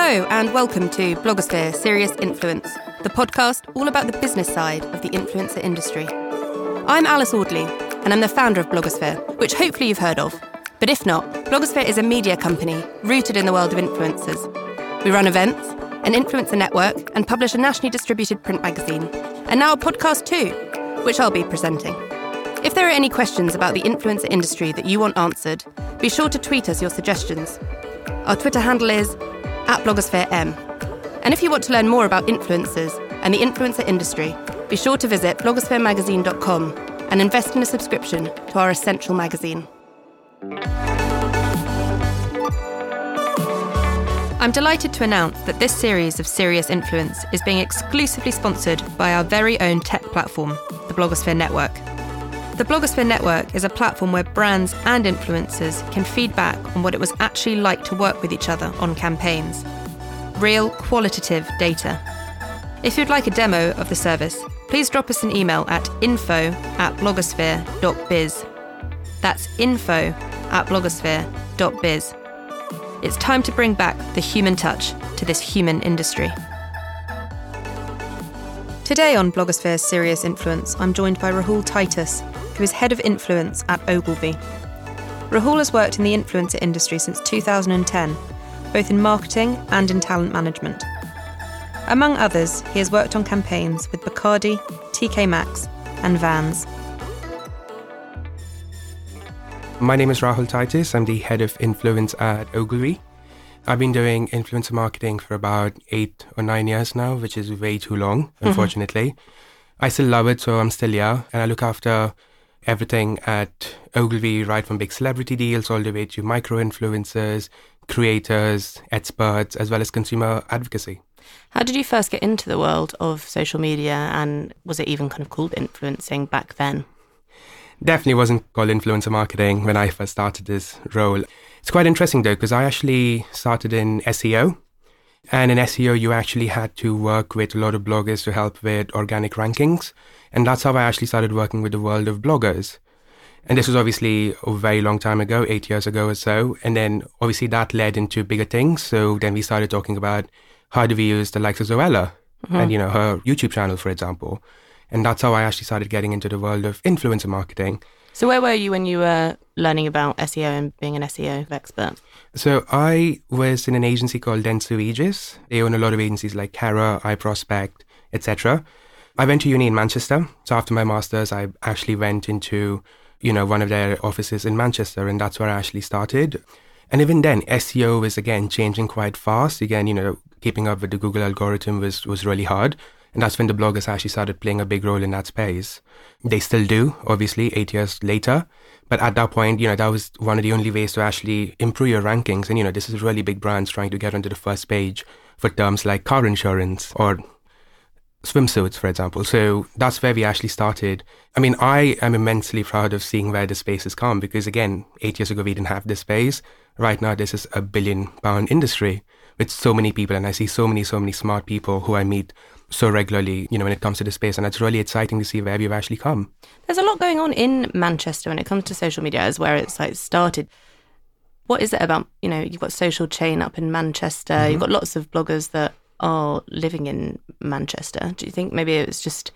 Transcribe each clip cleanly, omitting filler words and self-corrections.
Hello and welcome to Blogosphere Serious Influence, the podcast all about the business side of the influencer industry. I'm Alice Audley and I'm the founder of Blogosphere, which hopefully you've heard of. But if not, Blogosphere is a media company rooted in the world of influencers. We run events, an influencer network, and publish a nationally distributed print magazine. And now a podcast too, which I'll be presenting. If there are any questions about the influencer industry that you want answered, be sure to tweet us your suggestions. Our Twitter handle is @BlogosphereM. And if you want to learn more about influencers and the influencer industry, be sure to visit blogospheremagazine.com and invest in a subscription to our essential magazine. I'm delighted to announce that this series of Serious Influence is being exclusively sponsored by our very own tech platform, the Blogosphere Network. The Blogosphere Network is a platform where brands and influencers can feed back on what it was actually like to work with each other on campaigns. Real, qualitative data. If you'd like a demo of the service, please drop us an email at info@blogosphere.biz. That's info@blogosphere.biz. It's time to bring back the human touch to this human industry. Today on Blogosphere's Serious Influence, I'm joined by Rahul Titus, who is Head of Influence at Ogilvy. Rahul has worked in the influencer industry since 2010, both in marketing and in talent management. Among others, he has worked on campaigns with Bacardi, TK Maxx, and Vans. My name is Rahul Titus. I'm the Head of Influence at Ogilvy. I've been doing influencer marketing for about 8 or 9 years now, which is way too long, unfortunately. I still love it, so I'm still here, and I look after everything at Ogilvy, right from big celebrity deals all the way to micro-influencers, creators, experts, as well as consumer advocacy. How did you first get into the world of social media, and was it even kind of called influencing back then? Definitely wasn't called influencer marketing when I first started this role. It's quite interesting though, because I actually started in SEO. And in SEO, you actually had to work with a lot of bloggers to help with organic rankings. And that's how I actually started working with the world of bloggers. And this was obviously a very long time ago, 8 years ago or so. And then obviously that led into bigger things. So then we started talking about how do we use the likes of Zoella and, her YouTube channel, for example. And that's how I actually started getting into the world of influencer marketing. So where were you when you were learning about SEO and being an SEO expert? So I was in an agency called Dentsu Aegis. They own a lot of agencies like Carat, iProspect, etc. I went to uni in Manchester. So after my master's, I actually went into, one of their offices in Manchester, and that's where I actually started. And even then, SEO was, again, changing quite fast. Again, keeping up with the Google algorithm was really hard. And that's when the bloggers actually started playing a big role in that space. They still do, obviously, 8 years later. But at that point, that was one of the only ways to actually improve your rankings. And, this is really big brands trying to get onto the first page for terms like car insurance or swimsuits, for example. So that's where we actually started. I mean, I am immensely proud of seeing where the space has come because, again, 8 years ago, we didn't have this space. Right now, this is a £1 billion industry with so many people. And I see so many smart people who I meet so regularly, when it comes to the space. And it's really exciting to see where we've actually come. There's a lot going on in Manchester when it comes to social media, as where it's started. What is it about, you've got Social Chain up in Manchester, you've got lots of bloggers that are living in Manchester. Do you think maybe it was just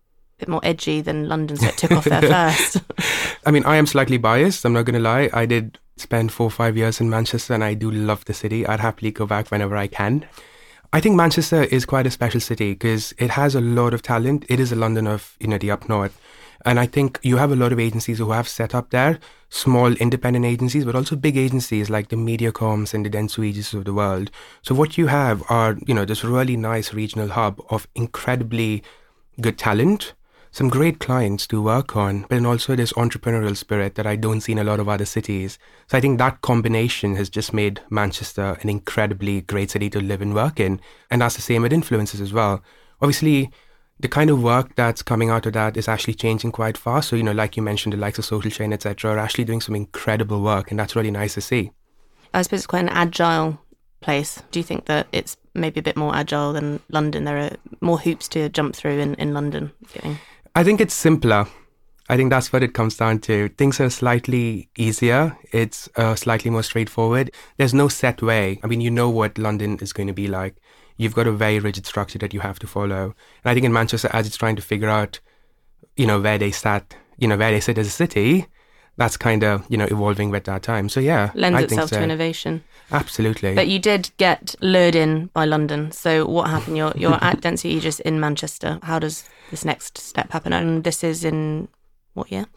a bit more edgy than London, so it took off there first? I mean, I am slightly biased, I'm not going to lie. I did spend 4 or 5 years in Manchester and I do love the city. I'd happily go back whenever I can. I think Manchester is quite a special city because it has a lot of talent. It is a London of, the up north. And I think you have a lot of agencies who have set up there, small independent agencies, but also big agencies like the Mediacoms and the Dentsu Aegis of the world. So what you have are, this really nice regional hub of incredibly good talent, some great clients to work on, but then also this entrepreneurial spirit that I don't see in a lot of other cities. So I think that combination has just made Manchester an incredibly great city to live and work in. And that's the same with influencers as well. Obviously, the kind of work that's coming out of that is actually changing quite fast. So, like you mentioned, the likes of Social Chain, etc., are actually doing some incredible work. And that's really nice to see. I suppose it's quite an agile place. Do you think that it's maybe a bit more agile than London? There are more hoops to jump through in London? I think it's simpler. I think that's what it comes down to. Things are slightly easier. It's slightly more straightforward. There's no set way. I mean, you know what London is going to be like. You've got a very rigid structure that you have to follow. And I think in Manchester, as it's trying to figure out, where they sit as a city, that's kind of, evolving with that time. So yeah. Lends itself to innovation. Absolutely. But you did get lured in by London. So what happened? You're at Dentsu Aegis in Manchester. How does this next step happen? And this is in what year?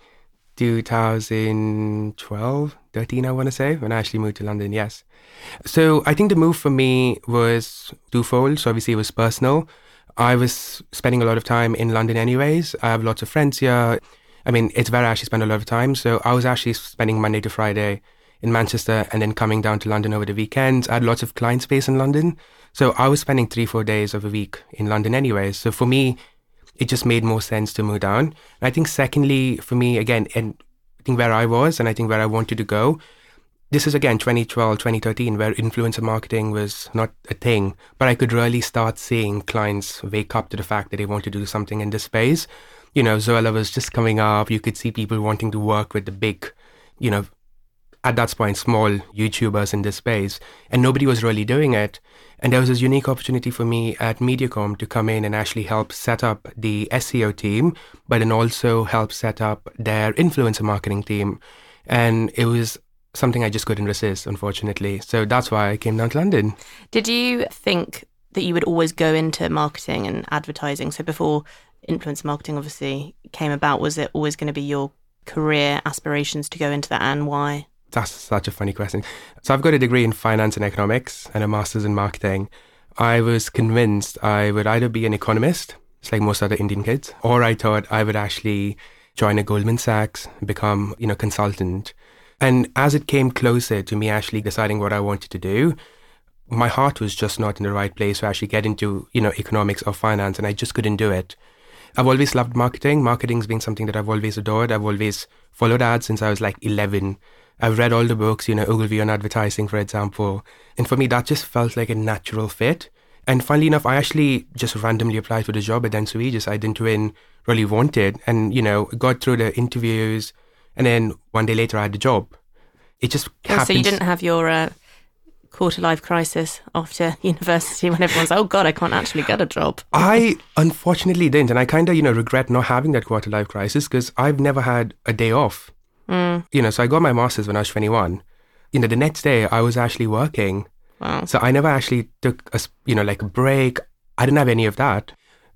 2012, 13, I want to say, when I actually moved to London, yes. So I think the move for me was twofold. So obviously it was personal. I was spending a lot of time in London anyways. I have lots of friends here. I mean, it's where I actually spend a lot of time. So I was actually spending Monday to Friday in Manchester and then coming down to London over the weekends. I had lots of client space in London. So I was spending 3-4 days of a week in London anyways. So for me, it just made more sense to move down. And I think secondly, for me, again, and I think where I was and I think where I wanted to go, this is again 2012, 2013, where influencer marketing was not a thing, but I could really start seeing clients wake up to the fact that they want to do something in this space. Zoella was just coming up. You could see people wanting to work with the big, at that point, small YouTubers in this space, and nobody was really doing it. And there was this unique opportunity for me at Mediacom to come in and actually help set up the SEO team, but then also help set up their influencer marketing team. And it was something I just couldn't resist, unfortunately. So that's why I came down to London. Did you think that you would always go into marketing and advertising? So before influencer marketing obviously came about, was it always going to be your career aspirations to go into that, and why? That's such a funny question. So I've got a degree in finance and economics and a master's in marketing. I was convinced I would either be an economist, it's like most other Indian kids, or I thought I would actually join a Goldman Sachs, become, consultant. And as it came closer to me actually deciding what I wanted to do, my heart was just not in the right place to actually get into, economics or finance, and I just couldn't do it. I've always loved marketing. Marketing's been something that I've always adored. I've always followed ads since I was like 11. I've read all the books, Ogilvy on advertising, for example. And for me, that just felt like a natural fit. And funnily enough, I actually just randomly applied for the job at Dentsu Aegis. I didn't really want it. And, got through the interviews. And then one day later, I had the job. It just happened. So you didn't have your quarter-life crisis after university when everyone's, oh God, I can't actually get a job. I unfortunately didn't. And I kind of, regret not having that quarter-life crisis because I've never had a day off. So I got my master's when I was 21. The next day I was actually working. Wow. So I never actually took a break. I didn't have any of that.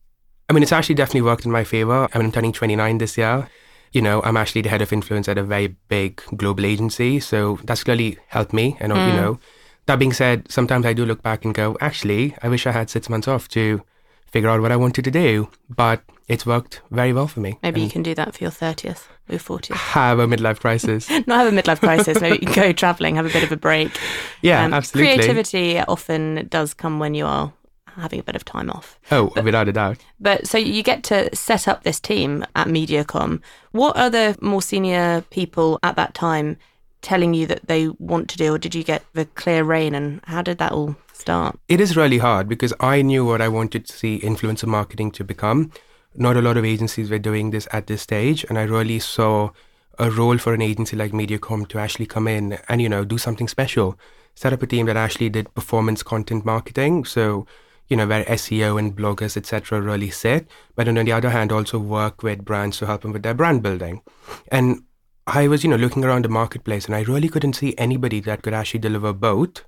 I mean, it's actually definitely worked in my favor. I mean, I'm turning 29 this year. I'm actually the head of influence at a very big global agency. So that's clearly helped me. And, that being said, sometimes I do look back and go, actually, I wish I had 6 months off to figure out what I wanted to do. But it's worked very well for me. Maybe you can do that for your 30th or your 40th. Have a midlife crisis. Not have a midlife crisis. Maybe you can go travelling, have a bit of a break. Yeah, absolutely. Creativity often does come when you are having a bit of time off. Without a doubt. But so you get to set up this team at Mediacom. What other more senior people at that time telling you that they want to do, or did you get the clear rein, and how did that all start? It is really hard because I knew what I wanted to see influencer marketing to become. Not a lot of agencies were doing this at this stage, and I really saw a role for an agency like Mediacom to actually come in and, do something special. Set up a team that actually did performance content marketing, so, where SEO and bloggers, etc. really sit, but then on the other hand, also work with brands to help them with their brand building. And I was, looking around the marketplace and I really couldn't see anybody that could actually deliver both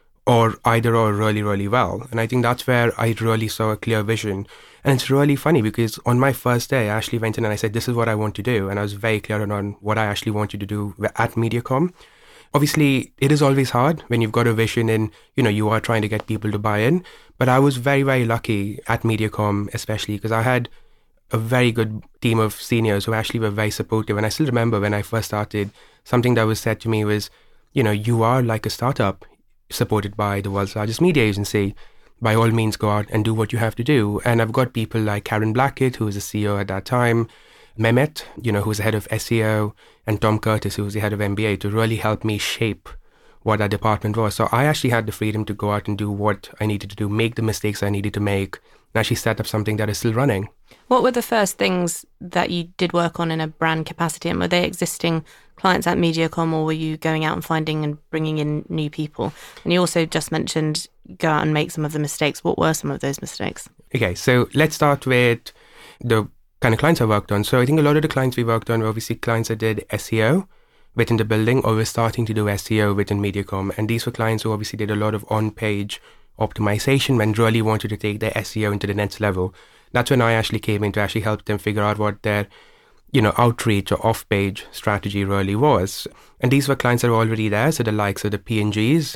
or either or really, really well. And I think that's where I really saw a clear vision. And it's really funny because on my first day, I actually went in and I said, this is what I want to do. And I was very clear on what I actually wanted to do at Mediacom. Obviously, it is always hard when you've got a vision and, you are trying to get people to buy in. But I was very, very lucky at Mediacom, especially because I had a very good team of seniors who actually were very supportive. And I still remember when I first started, something that was said to me was, you are like a startup supported by the world's largest media agency. By all means, go out and do what you have to do. And I've got people like Karen Blackett, who was the CEO at that time, Mehmet, who was the head of SEO, and Tom Curtis, who was the head of MBA, to really help me shape what that department was. So I actually had the freedom to go out and do what I needed to do, make the mistakes I needed to make, and actually set up something that is still running. What were the first things that you did work on in a brand capacity? And were they existing clients at Mediacom, or were you going out and finding and bringing in new people? And you also just mentioned go out and make some of the mistakes. What were some of those mistakes? Okay, so let's start with the kind of clients I worked on. So I think a lot of the clients we worked on were obviously clients that did SEO within the building, or were starting to do SEO within Mediacom. And these were clients who obviously did a lot of on-page optimization and really wanted to take their SEO into the next level. That's when I actually came in to actually help them figure out what their, outreach or off-page strategy really was. And these were clients that were already there. So the likes of the P&Gs,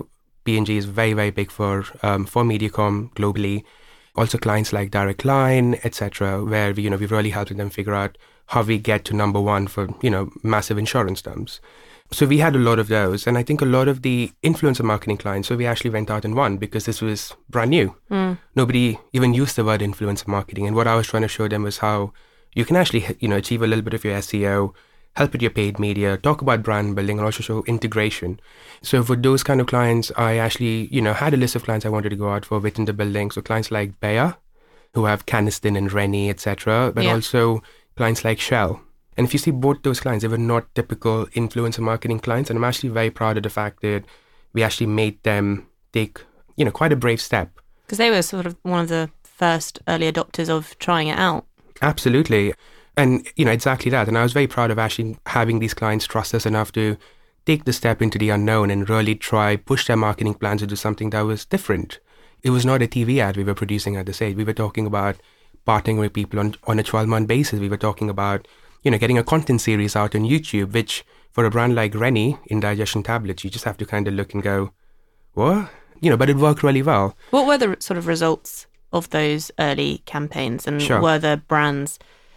P&G is very, very big for Mediacom globally. Also clients like Direct Line, etc., where we've really helped them figure out how we get to number one for, massive insurance terms. So we had a lot of those. And I think a lot of the influencer marketing clients, so we actually went out and won because this was brand new. Nobody even used the word influencer marketing. And what I was trying to show them was how you can actually, achieve a little bit of your SEO, help with your paid media, talk about brand building, and also show integration. So for those kind of clients, I actually, had a list of clients I wanted to go out for within the building. So clients like Bayer, who have Caniston and Rennie, etc., but also clients like Shell. And if you see both those clients, they were not typical influencer marketing clients. And I'm actually very proud of the fact that we actually made them take, quite a brave step. Because they were sort of one of the first early adopters of trying it out. Absolutely. And, exactly that. And I was very proud of actually having these clients trust us enough to take the step into the unknown and really push their marketing plans to do something that was different. It was not a TV ad we were producing at the stage. We were talking about partnering with people on a 12-month basis. We were talking about, getting a content series out on YouTube, which for a brand like Rennie, indigestion tablets, you just have to kind of look and go, what? But it worked really well. What were the sort of results of those early campaigns? And were the brands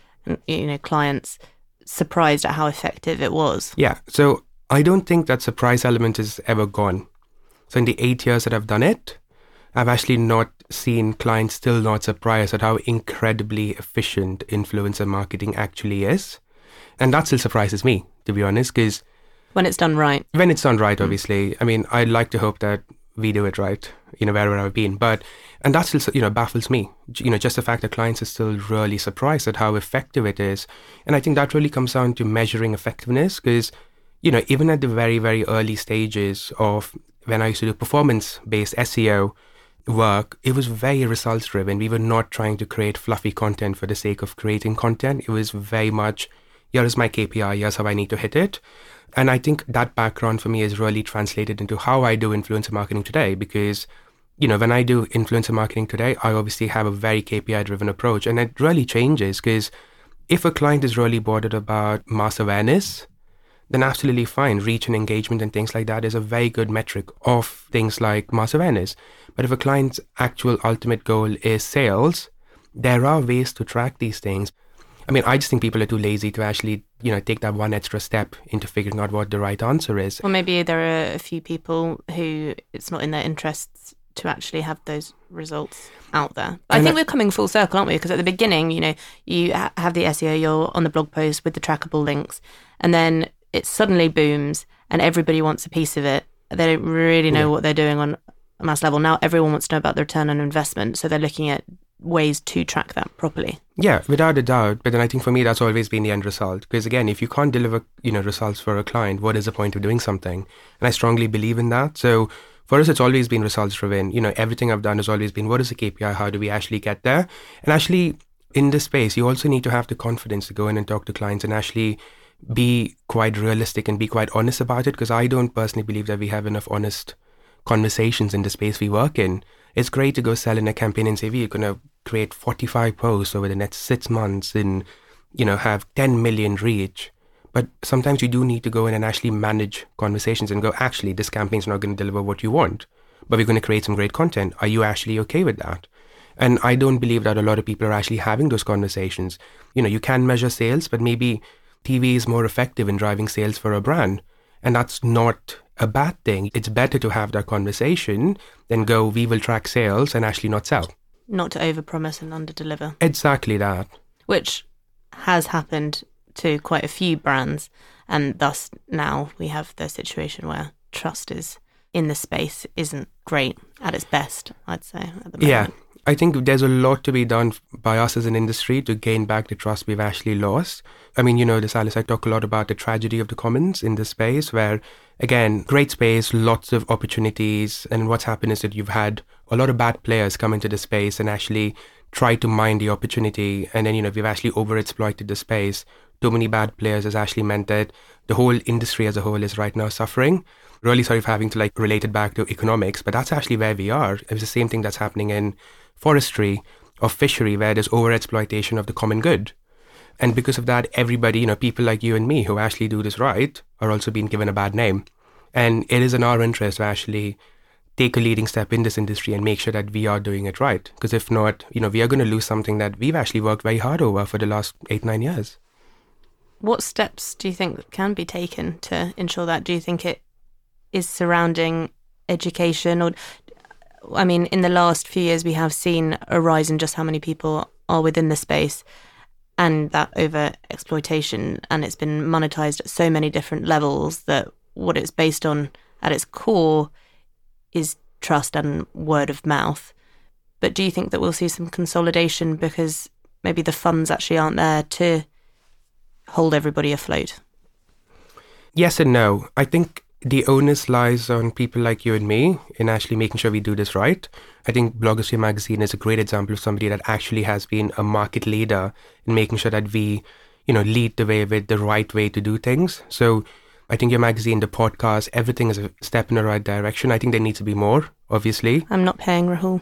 and, clients surprised at how effective it was? Yeah. So I don't think that surprise element is ever gone. So in the 8 years that I've done it, I've actually not seen clients still not surprised at how incredibly efficient influencer marketing actually is. And that still surprises me, to be honest, because when it's done right. When it's done right, obviously. I mean, I'd like to hope that we do it right, wherever I've been. And that still, baffles me. Just the fact that clients are still really surprised at how effective it is. And I think that really comes down to measuring effectiveness, because, even at the very, very early stages of when I used to do performance-based SEO work, it was very results driven. We were not trying to create fluffy content for the sake of creating content. It was very much, here is my KPI, here's how I need to hit it. And I think that background for me is really translated into how I do influencer marketing today, because, when I do influencer marketing today, I obviously have a very KPI driven approach, and it really changes, because if a client is really bothered about mass awareness, then absolutely fine. Reach and engagement and things like that is a very good metric of things like mass awareness. But if a client's actual ultimate goal is sales, there are ways to track these things. I mean, I just think people are too lazy to actually, take that one extra step into figuring out what the right answer is. Well, maybe there are a few people who it's not in their interests to actually have those results out there. But I think we're coming full circle, aren't we? Because at the beginning, you have the SEO, you're on the blog post with the trackable links, and then it suddenly booms and everybody wants a piece of it. They don't really know what they're doing on a mass level. Now everyone wants to know about the return on investment. So they're looking at ways to track that properly. Yeah, without a doubt. But then I think for me, that's always been the end result. Because again, if you can't deliver, results for a client, what is the point of doing something? And I strongly believe in that. So for us, it's always been results driven. Everything I've done has always been, what is the KPI? How do we actually get there? And actually in this space, you also need to have the confidence to go in and talk to clients and actually be quite realistic and be quite honest about it, because I don't personally believe that we have enough honest conversations in the space we work in. It's great to go sell in a campaign and say, we're going to create 45 posts over the next 6 months and, have 10 million reach. But sometimes you do need to go in and actually manage conversations and go, actually, this campaign's not going to deliver what you want, but we're going to create some great content. Are you actually okay with that? And I don't believe that a lot of people are actually having those conversations. You can measure sales, but maybe TV is more effective in driving sales for a brand. And that's not a bad thing. It's better to have that conversation than go, we will track sales and actually not sell. Not to overpromise and underdeliver. Exactly that. Which has happened to quite a few brands. And thus now we have the situation where trust is in the space isn't great at its best, I'd say, at the moment. Yeah. I think there's a lot to be done by us as an industry to gain back the trust we've actually lost. I mean, you know this, Alice, I talk a lot about the tragedy of the commons in this space where, again, great space, lots of opportunities. And what's happened is that you've had a lot of bad players come into the space and actually try to mine the opportunity. And then, we've actually overexploited the space. Too many bad players has actually meant that the whole industry as a whole is right now suffering. Really sorry for having to relate it back to economics, but that's actually where we are. It's the same thing that's happening in forestry or fishery, where there's overexploitation of the common good. And because of that, everybody, people like you and me who actually do this right are also being given a bad name. And it is in our interest to actually take a leading step in this industry and make sure that we are doing it right. Because if not, we are going to lose something that we've actually worked very hard over for the last 8-9 years. What steps do you think can be taken to ensure that? Do you think it is surrounding education? Or, I mean, in the last few years, we have seen a rise in just how many people are within the space and that over exploitation, and it's been monetized at so many different levels that what it's based on at its core is trust and word of mouth. But do you think that we'll see some consolidation because maybe the funds actually aren't there to hold everybody afloat? Yes and no. I think the onus lies on people like you and me in actually making sure we do this right. I think Blogosphere Magazine is a great example of somebody that actually has been a market leader in making sure that we, lead the way with the right way to do things. So I think your magazine, the podcast, everything is a step in the right direction. I think there needs to be more, obviously. I'm not paying Rahul.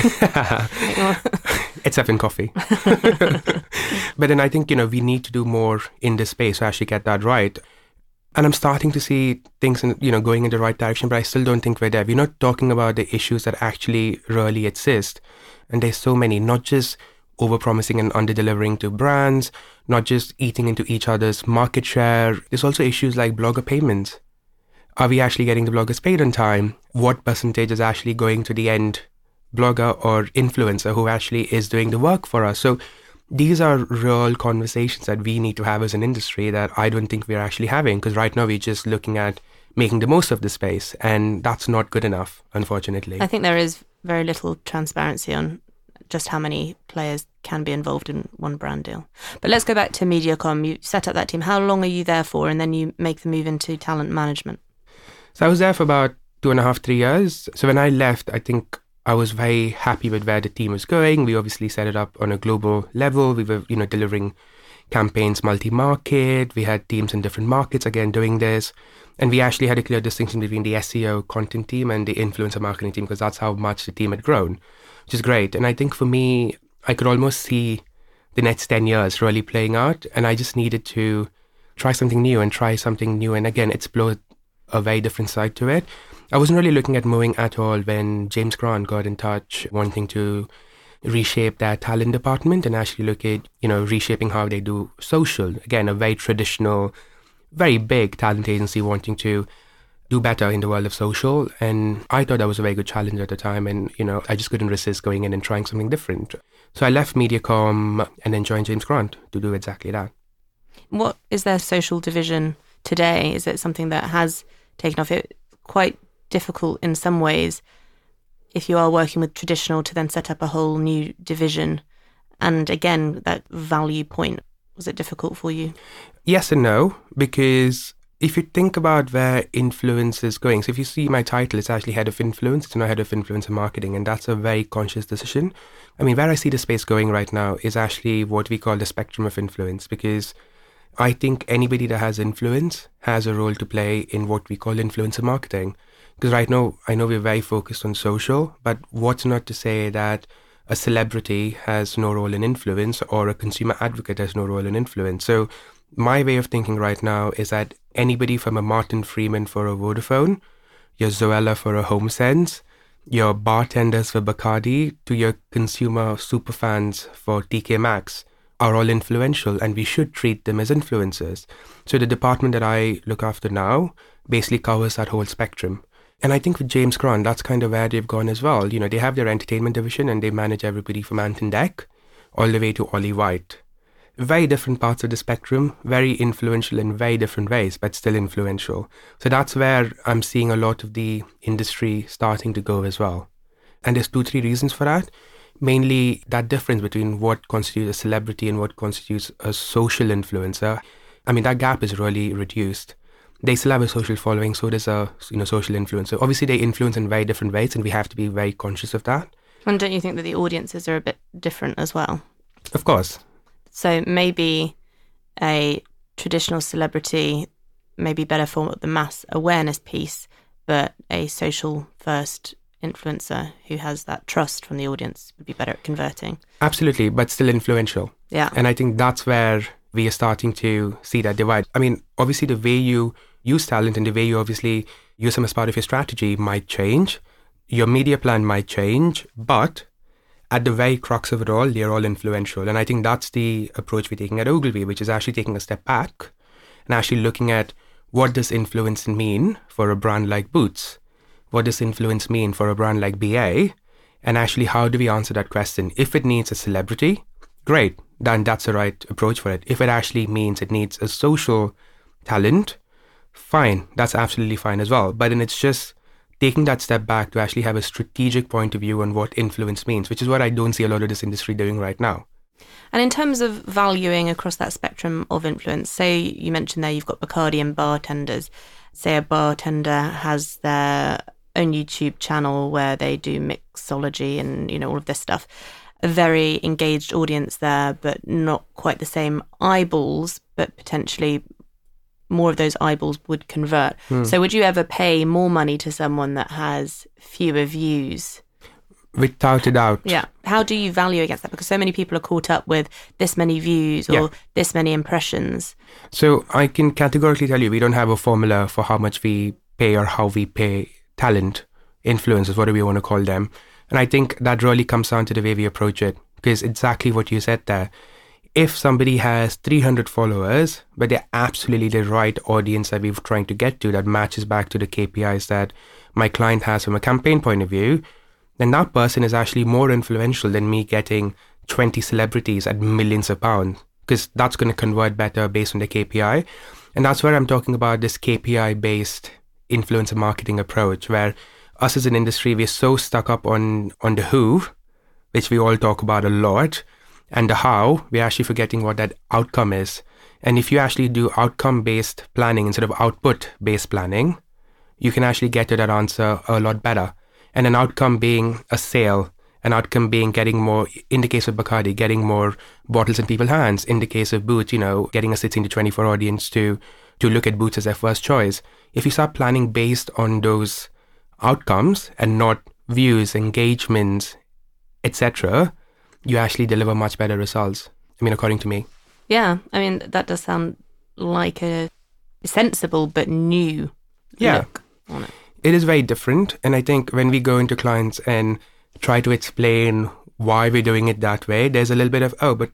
Except in coffee. But then I think, we need to do more in this space to actually get that right. And I'm starting to see things, going in the right direction, but I still don't think we're there. We're not talking about the issues that actually really exist. And there's so many, not just overpromising and underdelivering to brands, not just eating into each other's market share. There's also issues like blogger payments. Are we actually getting the bloggers paid on time? What percentage is actually going to the end blogger or influencer who actually is doing the work for us? So these are real conversations that we need to have as an industry that I don't think we're actually having, because right now we're just looking at making the most of the space, and that's not good enough, unfortunately. I think there is very little transparency on just how many players can be involved in one brand deal. But let's go back to Mediacom. You set up that team. How long are you there for? And then you make the move into talent management. So I was there for about 2.5, 3 years. So when I left, I think I was very happy with where the team was going. We obviously set it up on a global level. We were, delivering campaigns multi-market. We had teams in different markets, again, doing this. And we actually had a clear distinction between the SEO content team and the influencer marketing team, because that's how much the team had grown, which is great. And I think for me, I could almost see the next 10 years really playing out. And I just needed to try something new. And again, explore a very different side to it. I wasn't really looking at moving at all when James Grant got in touch, wanting to reshape their talent department and actually look at, reshaping how they do social. Again, a very traditional, very big talent agency wanting to do better in the world of social. And I thought that was a very good challenge at the time. And, I just couldn't resist going in and trying something different. So I left Mediacom and then joined James Grant to do exactly that. What is their social division today? Is it something that has taken off? It's quite difficult in some ways if you are working with traditional to then set up a whole new division. And again, that value point, was it difficult for you? Yes and no, because if you think about where influence is going, so if you see my title, it's actually head of influence, it's not head of influencer marketing, and that's a very conscious decision. I mean, where I see the space going right now is actually what we call the spectrum of influence, because I think anybody that has influence has a role to play in what we call influencer marketing. Because right now, I know we're very focused on social, but what's not to say that a celebrity has no role in influence or a consumer advocate has no role in influence. So my way of thinking right now is that anybody from a Martin Freeman for a Vodafone, your Zoella for a HomeSense, your bartenders for Bacardi, to your consumer superfans for TK Maxx are all influential, and we should treat them as influencers. So the department that I look after now basically covers that whole spectrum. And I think with James Grant, that's kind of where they've gone as well. They have their entertainment division and they manage everybody from Anton Deck all the way to Ollie White. Very different parts of the spectrum, very influential in very different ways, but still influential. So that's where I'm seeing a lot of the industry starting to go as well. And there's 2-3 reasons for that. mainly that difference between what constitutes a celebrity and what constitutes a social influencer. I mean, that gap is really reduced. They still have a social following, so does a social influencer. Obviously, they influence in very different ways, and we have to be very conscious of that. And don't you think that the audiences are a bit different as well? Of course. So maybe a traditional celebrity may be better for the mass awareness piece, but a social first influencer who has that trust from the audience would be better at converting. Absolutely, but still influential. Yeah. And I think that's where we are starting to see that divide. I mean, obviously the way you use talent and the way you obviously use them as part of your strategy might change. Your media plan might change, but at the very crux of it all, they're all influential. And I think that's the approach we're taking at Ogilvy, which is actually taking a step back and actually looking at what does influence mean for a brand like Boots? What does influence mean for a brand like BA? And actually, how do we answer that question? If it needs a celebrity, great, then that's the right approach for it. If it actually means it needs a social talent, fine, that's absolutely fine as well. But then it's just taking that step back to actually have a strategic point of view on what influence means, which is what I don't see a lot of this industry doing right now. And in terms of valuing across that spectrum of influence, say you mentioned there you've got Bacardi and bartenders. Say a bartender has their own YouTube channel where they do mixology and, all of this stuff. A very engaged audience there, but not quite the same eyeballs, but potentially more of those eyeballs would convert. So would you ever pay more money to someone that has fewer views? Without a doubt. Yeah. How do you value against that? Because so many people are caught up with this many views or this many impressions. So I can categorically tell you we don't have a formula for how much we pay or how we pay talent, influencers, whatever you want to call them. And I think that really comes down to the way we approach it. Because exactly what you said there. If somebody has 300 followers, but they're absolutely the right audience that we're trying to get to, that matches back to the KPIs that my client has from a campaign point of view, then that person is actually more influential than me getting 20 celebrities at millions of pounds, because that's going to convert better based on the KPI. And that's where I'm talking about this KPI-based influencer marketing approach, where us as an industry, we're so stuck up on the who, which we all talk about a lot, and the how, we're actually forgetting what that outcome is. And if you actually do outcome-based planning instead of output-based planning, you can actually get to that answer a lot better. And an outcome being a sale, an outcome being getting more, in the case of Bacardi, getting more bottles in people's hands. In the case of Boots, getting a 16 to 24 audience to look at Boots as their first choice. If you start planning based on those outcomes and not views, engagements, etc., you actually deliver much better results. According to me. Yeah, that does sound like a sensible but new look on it. It is very different. And I think when we go into clients and try to explain why we're doing it that way, there's a little bit of, but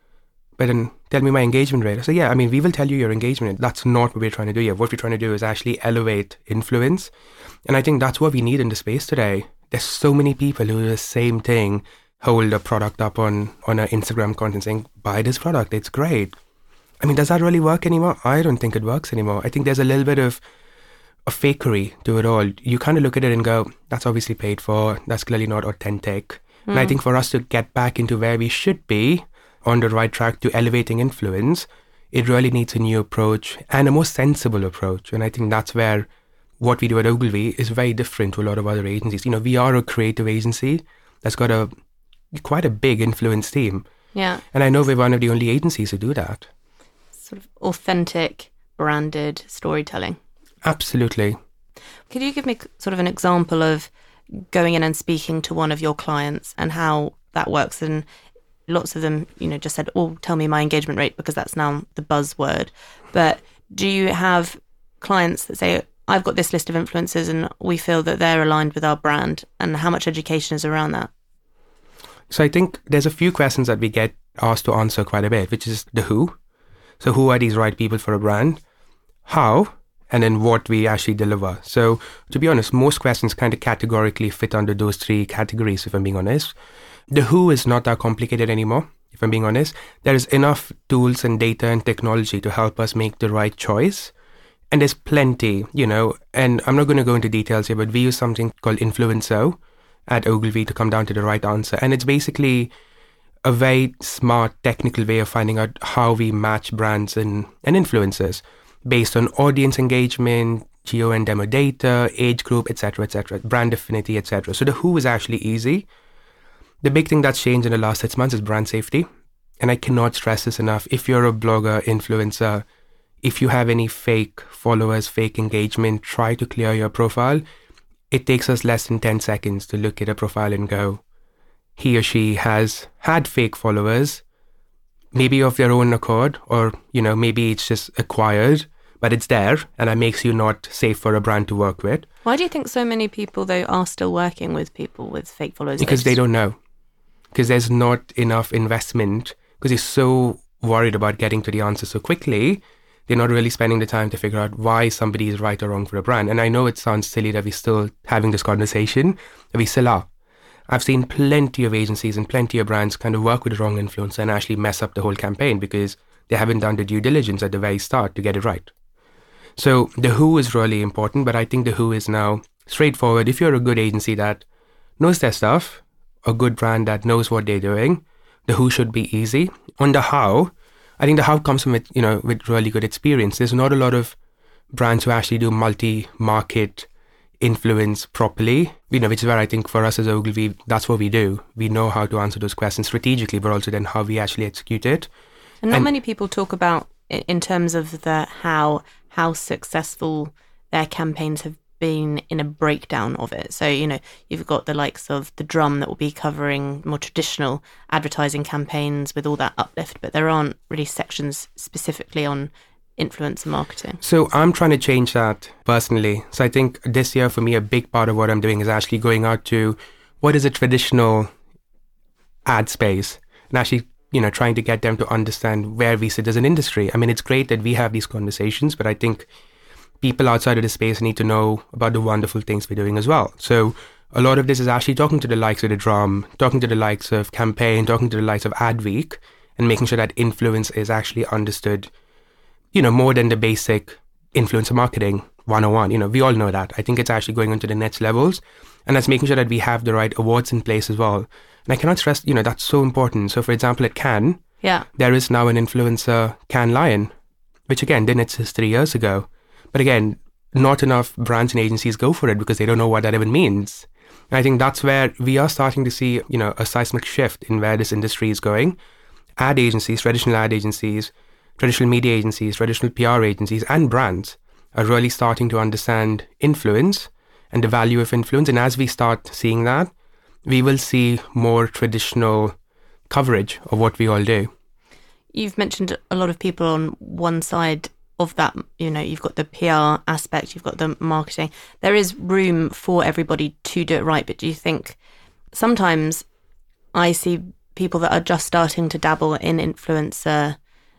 then tell me my engagement rate. So we will tell you your engagement rate. That's not what we're trying to do here. What we're trying to do is actually elevate influence. And I think that's what we need in the space today. There's so many people who do the same thing, hold a product up on an Instagram content saying, buy this product, it's great. Does that really work anymore? I don't think it works anymore. I think there's a little bit of a fakery to it all. You kind of look at it and go, that's obviously paid for, that's clearly not authentic. And I think for us to get back into where we should be on the right track to elevating influence, it really needs a new approach and a more sensible approach. And I think that's where what we do at Ogilvy is very different to a lot of other agencies. We are a creative agency that's got quite a big influence team. Yeah. And I know we're one of the only agencies who do that. Sort of authentic, branded storytelling. Absolutely. Could you give me sort of an example of going in and speaking to one of your clients and how that works? And lots of them, just said, tell me my engagement rate, because that's now the buzzword. But do you have clients that say, I've got this list of influencers and we feel that they're aligned with our brand, and how much education is around that? So I think there's a few questions that we get asked to answer quite a bit, which is the who. So who are these right people for a brand? How? And then what we actually deliver. So to be honest, most questions kind of categorically fit under those three categories, if I'm being honest. The who is not that complicated anymore, if I'm being honest. There is enough tools and data and technology to help us make the right choice. And there's plenty, and I'm not going to go into details here, but we use something called Influenso. at Ogilvy to come down to the right answer. And it's basically a very smart technical way of finding out how we match brands and influencers based on audience engagement, geo and demo data, age group, etc., brand affinity, etc. So the who is actually easy. The big thing that's changed in the last 6 months is brand safety. And I cannot stress this enough. If you're a blogger, influencer, if you have any fake followers, fake engagement, try to clear your profile. It takes us less than 10 seconds to look at a profile and go, he or she has had fake followers, maybe of their own accord, or, maybe it's just acquired, but it's there, and that makes you not safe for a brand to work with. Why do you think so many people, though, are still working with people with fake followers? Because they don't know. Because there's not enough investment, because they're so worried about getting to the answer so quickly, they're not really spending the time to figure out why somebody is right or wrong for a brand. And I know it sounds silly that we're still having this conversation, but we still are. I've seen plenty of agencies and plenty of brands kind of work with the wrong influencer and actually mess up the whole campaign because they haven't done the due diligence at the very start to get it right. So the who is really important, but I think the who is now straightforward. If you're a good agency that knows their stuff, a good brand that knows what they're doing, the who should be easy. On the how, I think the how comes from with really good experience. There's not a lot of brands who actually do multi-market influence properly, which is where I think for us as Ogilvy, that's what we do. We know how to answer those questions strategically, but also then how we actually execute it. And not many people talk about, in terms of the how successful their campaigns have been in a breakdown of it. So, you've got the likes of The Drum that will be covering more traditional advertising campaigns with all that uplift, but there aren't really sections specifically on influencer marketing. So I'm trying to change that personally. So I think this year for me, a big part of what I'm doing is actually going out to what is a traditional ad space and actually, trying to get them to understand where we sit as an industry. I mean, it's great that we have these conversations, but I think people outside of the space need to know about the wonderful things we're doing as well. So a lot of this is actually talking to the likes of The Drum, talking to the likes of Campaign, talking to the likes of Adweek, and making sure that influence is actually understood, more than the basic influencer marketing 101. We all know that. I think it's actually going into the next levels, and that's making sure that we have the right awards in place as well. And I cannot stress, that's so important. So for example, at Cannes, there is now an influencer Cannes Lion, which again didn't exist 3 years ago. But again, not enough brands and agencies go for it because they don't know what that even means. And I think that's where we are starting to see, a seismic shift in where this industry is going. Ad agencies, traditional ad agencies, traditional media agencies, traditional PR agencies, and brands are really starting to understand influence and the value of influence. And as we start seeing that, we will see more traditional coverage of what we all do. You've mentioned a lot of people on one side of that. You've got the PR aspect, you've got the marketing. There is room for everybody to do it right, but do you think sometimes I see people that are just starting to dabble in the influencer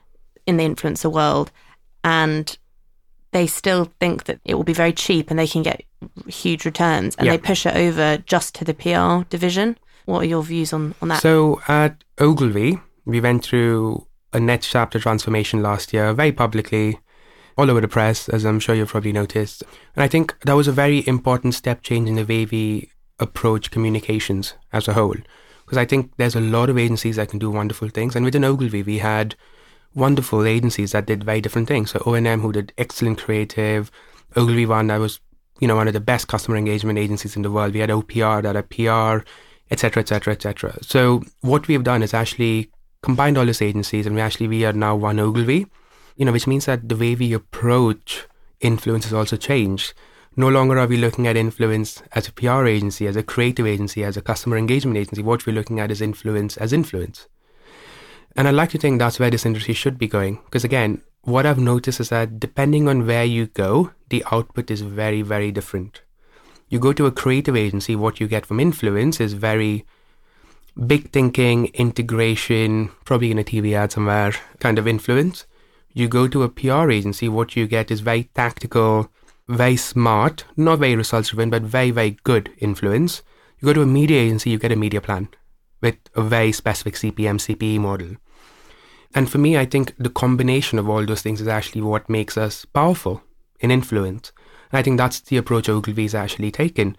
world, and they still think that it will be very cheap and they can get huge returns, and they push it over just to the PR division. What are your views on that? So at Ogilvy, we went through a next chapter transformation last year, very publicly, all over the press, as I'm sure you've probably noticed. And I think that was a very important step change in the way we approach communications as a whole. Because I think there's a lot of agencies that can do wonderful things. And within Ogilvy, we had wonderful agencies that did very different things. So O&M, who did excellent creative. Ogilvy One, that was, one of the best customer engagement agencies in the world. We had OPR, that had PR, etc., etc., etc. So what we've done is actually combined all these agencies, and we are now one Ogilvy, which means that the way we approach influence has also changed. No longer are we looking at influence as a PR agency, as a creative agency, as a customer engagement agency. What we're looking at is influence as influence. And I like to think that's where this industry should be going. Because again, what I've noticed is that depending on where you go, the output is very, very different. You go to a creative agency, what you get from influence is very big thinking, integration, probably in a TV ad somewhere, kind of influence. You go to a PR agency, what you get is very tactical, very smart, not very results driven, but very, very good influence. You go to a media agency, you get a media plan with a very specific CPM, CPE model. And for me, I think the combination of all those things is actually what makes us powerful in influence. And I think that's the approach Ogilvy's actually taken.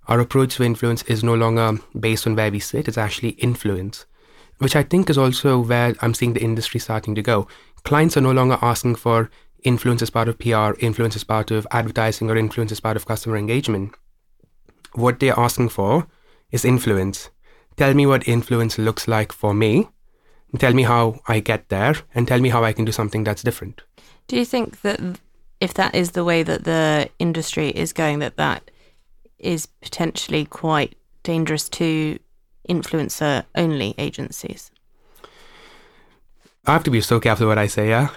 Our approach to influence is no longer based on where we sit, it's actually influence, which I think is also where I'm seeing the industry starting to go. Clients are no longer asking for influence as part of PR, influence as part of advertising, or influence as part of customer engagement. What they're asking for is influence. Tell me what influence looks like for me, tell me how I get there, and tell me how I can do something that's different. Do you think that if that is the way that the industry is going, that is potentially quite dangerous to influencer-only agencies? I have to be so careful what I say, yeah?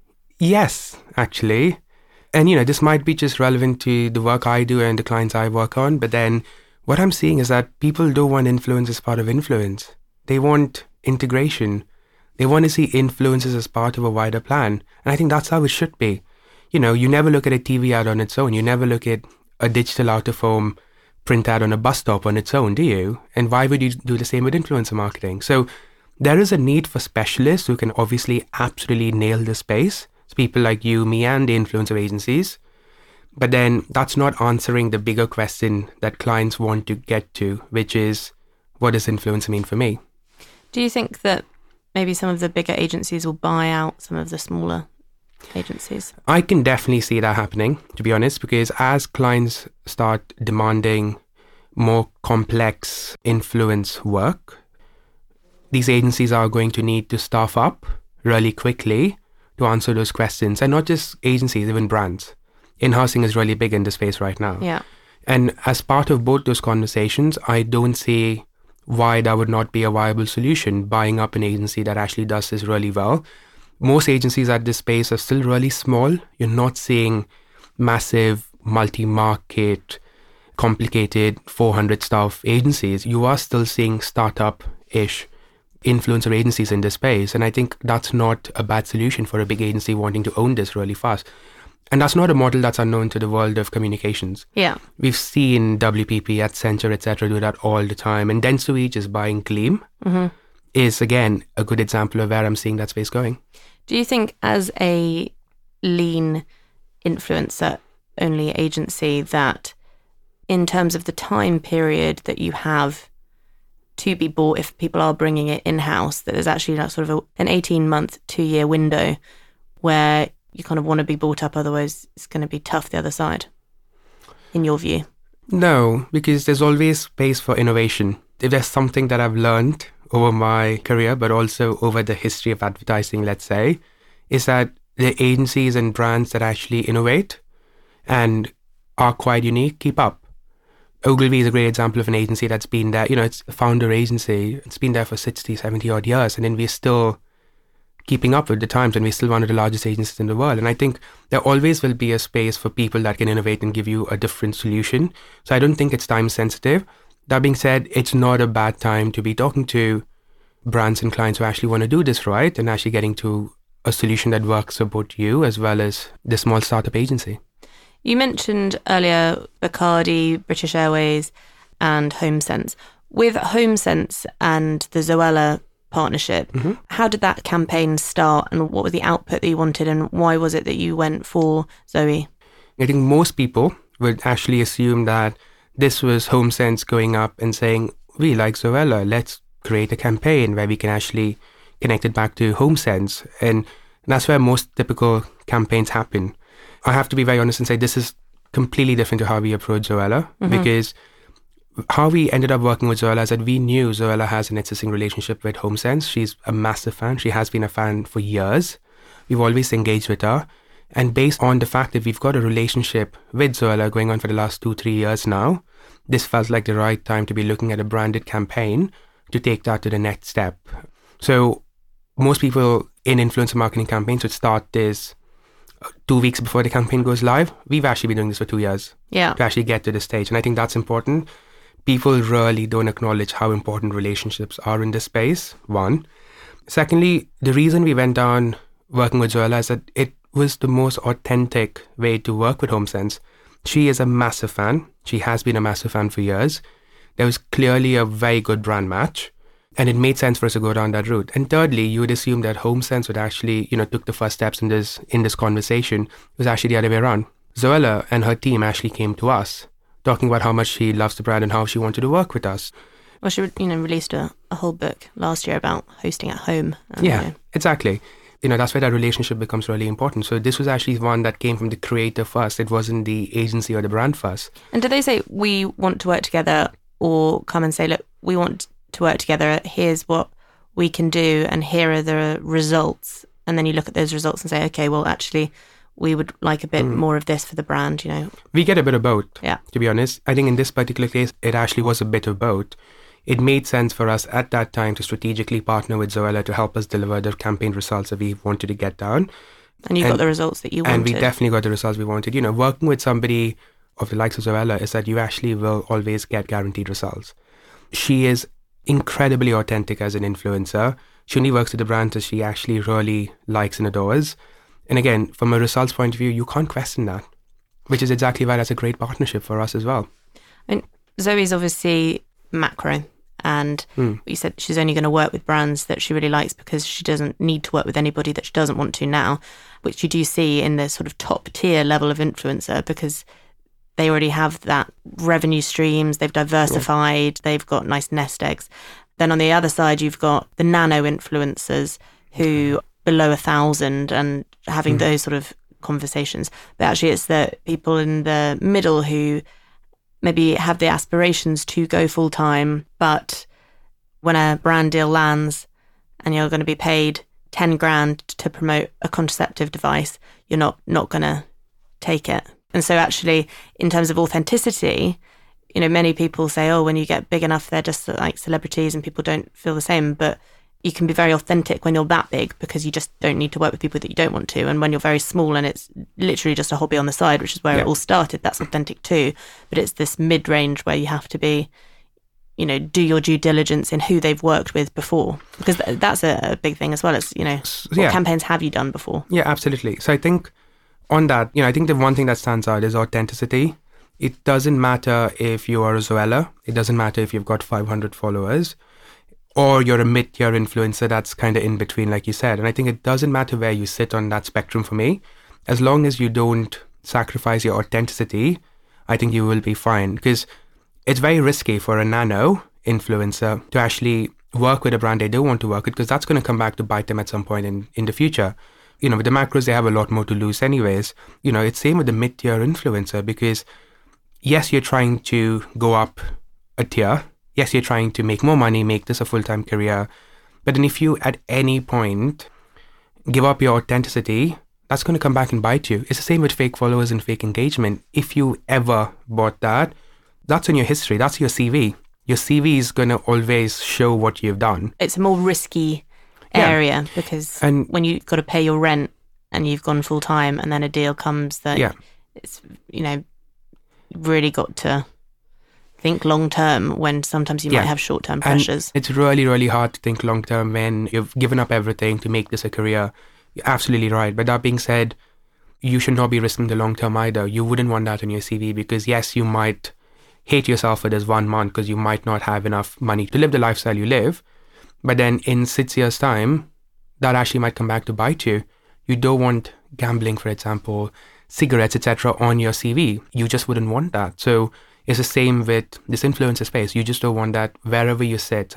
Yes, actually. And, this might be just relevant to the work I do and the clients I work on, but then what I'm seeing is that people don't want influence as part of influence. They want integration. They want to see influences as part of a wider plan. And I think that's how it should be. You never look at a TV ad on its own. You never look at a digital out-of-home print ad on a bus stop on its own, do you? And why would you do the same with influencer marketing? So there is a need for specialists who can obviously absolutely nail the space. It's people like you, me, and the influencer agencies. But then that's not answering the bigger question that clients want to get to, which is, what does influencer mean for me? Do you think that maybe some of the bigger agencies will buy out some of the smaller agencies? I can definitely see that happening, to be honest, because as clients start demanding more complex influence work, these agencies are going to need to staff up really quickly to answer those questions. And not just agencies, even brands. In-housing is really big in the space right now. Yeah. And as part of both those conversations, I don't see why that would not be a viable solution, buying up an agency that actually does this really well. Most agencies at this space are still really small. You're not seeing massive, multi-market, complicated 400 staff agencies. You are still seeing startup-ish influencer agencies in this space. And I think that's not a bad solution for a big agency wanting to own this really fast. And that's not a model that's unknown to the world of communications. Yeah. We've seen WPP, Accenture, etc. do that all the time. And Dentsu just buying Gleam is, again, a good example of where I'm seeing that space going. Do you think as a lean influencer-only agency that in terms of the time period that you have to be bought, if people are bringing it in-house, that there's actually that sort of an 18-month, 2-year window where you kind of want to be brought up, otherwise it's going to be tough the other side, in your view? No, because there's always space for innovation. If there's something that I've learned over my career, but also over the history of advertising, let's say, is that the agencies and brands that actually innovate and are quite unique keep up. Ogilvy is a great example of an agency that's been there, it's a founder agency. It's been there for 60, 70 odd years, and then we're still keeping up with the times, and we're still one of the largest agencies in the world. And I think there always will be a space for people that can innovate and give you a different solution. So I don't think it's time sensitive. That being said, it's not a bad time to be talking to brands and clients who actually want to do this right and actually getting to a solution that works for both you as well as the small startup agency. You mentioned earlier Bacardi, British Airways and HomeSense. With HomeSense and the Zoella partnership, how did that campaign start and what was the output that you wanted and why was it that you went for Zoe? I think most people would actually assume that this was HomeSense going up and saying, we like Zoella, let's create a campaign where we can actually connect it back to HomeSense. And that's where most typical campaigns happen. I have to be very honest and say this is completely different to how we approach Zoella, because how we ended up working with Zoella is that we knew Zoella has an existing relationship with HomeSense. She's a massive fan. She has been a fan for years. We've always engaged with her. And based on the fact that we've got a relationship with Zoella going on for the last 2-3 years now, this felt like the right time to be looking at a branded campaign to take that to the next step. So most people in influencer marketing campaigns would start this 2 weeks before the campaign goes live. We've actually been doing this for 2 years to actually get to this stage. And I think that's important. People really don't acknowledge how important relationships are in this space, one. Secondly, the reason we went down working with Zoella is that it was the most authentic way to work with HomeSense. She is a massive fan. She has been a massive fan for years. There was clearly a very good brand match, and it made sense for us to go down that route. And thirdly, you would assume that HomeSense would actually, took the first steps in this conversation. It was actually the other way around. Zoella and her team actually came to us talking about how much she loves the brand and how she wanted to work with us. Well, she released a whole book last year about hosting at home. Yeah, exactly. That's where that relationship becomes really important. So this was actually one that came from the creator first. It wasn't the agency or the brand first. And did they say, we want to work together, or come and say, look, we want to work together, here's what we can do and here are the results? And then you look at those results and say, okay, well, actually, we would like a bit more of this for the brand, We get a bit of both, yeah. To be honest. I think in this particular case, it actually was a bit of both. It made sense for us at that time to strategically partner with Zoella to help us deliver the campaign results that we wanted to get down. And you got the results that you wanted. And we definitely got the results we wanted. Working with somebody of the likes of Zoella is that you actually will always get guaranteed results. She is incredibly authentic as an influencer. She only works with the brands that she actually really likes and adores. And again, from a results point of view, you can't question that, which is exactly why that's a great partnership for us as well. And Zoe's obviously macro. And you said she's only going to work with brands that she really likes because she doesn't need to work with anybody that she doesn't want to now, which you do see in the sort of top tier level of influencer, because they already have that revenue streams, they've diversified, they've got nice nest eggs. Then on the other side, you've got the nano influencers who below 1,000 and having those sort of conversations. But actually it's the people in the middle who maybe have the aspirations to go full time, but when a brand deal lands and you're going to be paid 10 grand to promote a contraceptive device, you're not going to take it. And so actually, in terms of authenticity, many people say, oh, when you get big enough, they're just like celebrities and people don't feel the same. But you can be very authentic when you're that big because you just don't need to work with people that you don't want to. And when you're very small and it's literally just a hobby on the side, which is where it all started, that's authentic too. But it's this mid-range where you have to be, do your due diligence in who they've worked with before. Because that's a big thing as well as, what campaigns have you done before? Yeah, absolutely. So I think on that, I think the one thing that stands out is authenticity. It doesn't matter if you are a Zoella. It doesn't matter if you've got 500 followers. Or you're a mid-tier influencer that's kind of in between, like you said. And I think it doesn't matter where you sit on that spectrum for me. As long as you don't sacrifice your authenticity, I think you will be fine. Because it's very risky for a nano influencer to actually work with a brand they don't want to work with, because that's going to come back to bite them at some point in the future. With the macros, they have a lot more to lose anyways. It's same with the mid-tier influencer, because yes, you're trying to go up a tier. Yes, you're trying to make more money, make this a full-time career. But then if you at any point give up your authenticity, that's going to come back and bite you. It's the same with fake followers and fake engagement. If you ever bought that, that's in your history. That's your CV. Your CV is going to always show what you've done. It's a more risky area because when you've got to pay your rent and you've gone full-time and then a deal comes that it's, really got to think long term when sometimes you might have short term pressures. And it's really, really hard to think long term when you've given up everything to make this a career. You're absolutely right. But that being said, you should not be risking the long term either. You wouldn't want that on your CV because yes, you might hate yourself for this 1 month because you might not have enough money to live the lifestyle you live. But then in 6 years' time, that actually might come back to bite you. You don't want gambling, for example, cigarettes, etc. on your CV. You just wouldn't want that. So it's the same with this influencer space. You just don't want that wherever you sit.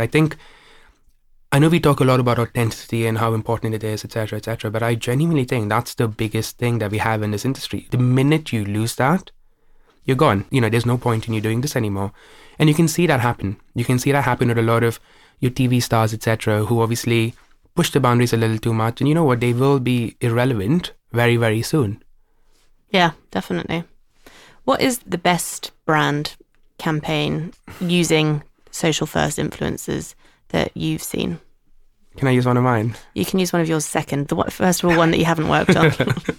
I know we talk a lot about authenticity and how important it is, etc., but I genuinely think that's the biggest thing that we have in this industry. The minute you lose that, you're gone. There's no point in you doing this anymore. And you can see that happen. You can see that happen with a lot of your TV stars, etc., who obviously push the boundaries a little too much. And you know what? They will be irrelevant very, very soon. Yeah, definitely. What is the best brand campaign using social first influencers that you've seen? Can I use one of mine? You can use one of yours second. First of all, one that you haven't worked on.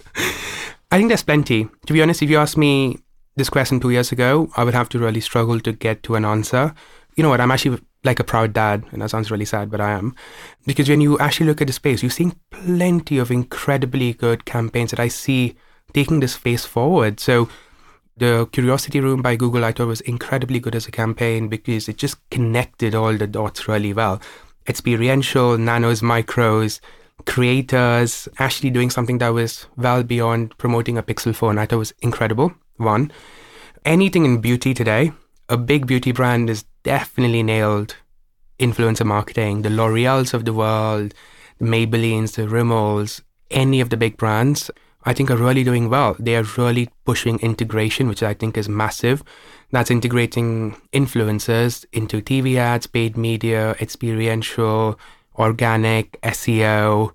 I think there's plenty. To be honest, if you asked me this question 2 years ago, I would have to really struggle to get to an answer. You know what? I'm actually like a proud dad, and that sounds really sad, but I am. Because when you actually look at the space, you're seeing plenty of incredibly good campaigns that I see taking this space forward. So the Curiosity Room by Google, I thought was incredibly good as a campaign because it just connected all the dots really well. Experiential, nanos, micros, creators, actually doing something that was well beyond promoting a Pixel phone. I thought was incredible. One. anything in beauty today, a big beauty brand is definitely nailed influencer marketing. The L'Oreals of the world, the Maybellines, the Rimmel's, any of the big brands, I think are really doing well. They are really pushing integration, which I think is massive. That's integrating influencers into TV ads, paid media, experiential, organic, SEO,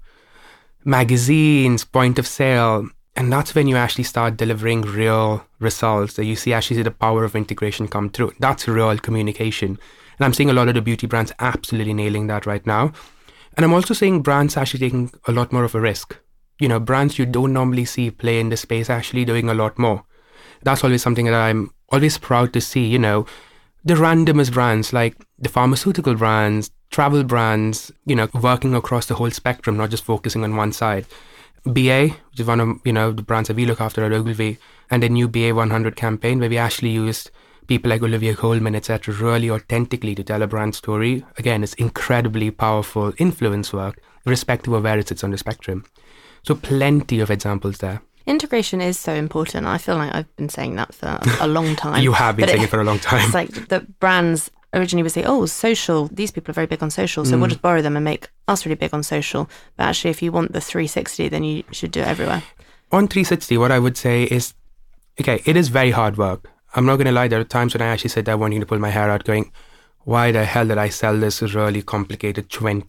magazines, point of sale. And that's when you actually start delivering real results, that you actually see the power of integration come through. That's real communication. And I'm seeing a lot of the beauty brands absolutely nailing that right now. And I'm also seeing brands actually taking a lot more of a risk. Brands you don't normally see play in this space actually doing a lot more. That's always something that I'm always proud to see, the randomest brands like the pharmaceutical brands, travel brands, working across the whole spectrum, not just focusing on one side. BA, which is one of, the brands that we look after at Ogilvy, and a new BA 100 campaign where we actually used people like Olivia Colman, etc., really authentically to tell a brand story. Again, it's incredibly powerful influence work, irrespective of where it sits on the spectrum. So plenty of examples there. Integration is so important. I feel like I've been saying that for a long time. You have been saying it for a long time. It's like the brands originally would say, oh, social, these people are very big on social, so we'll just borrow them and make us really big on social. But actually, if you want the 360, then you should do it everywhere. On 360, what I would say is, okay, it is very hard work. I'm not going to lie, there are times when I actually sit there wanting to pull my hair out going, why the hell did I sell this really complicated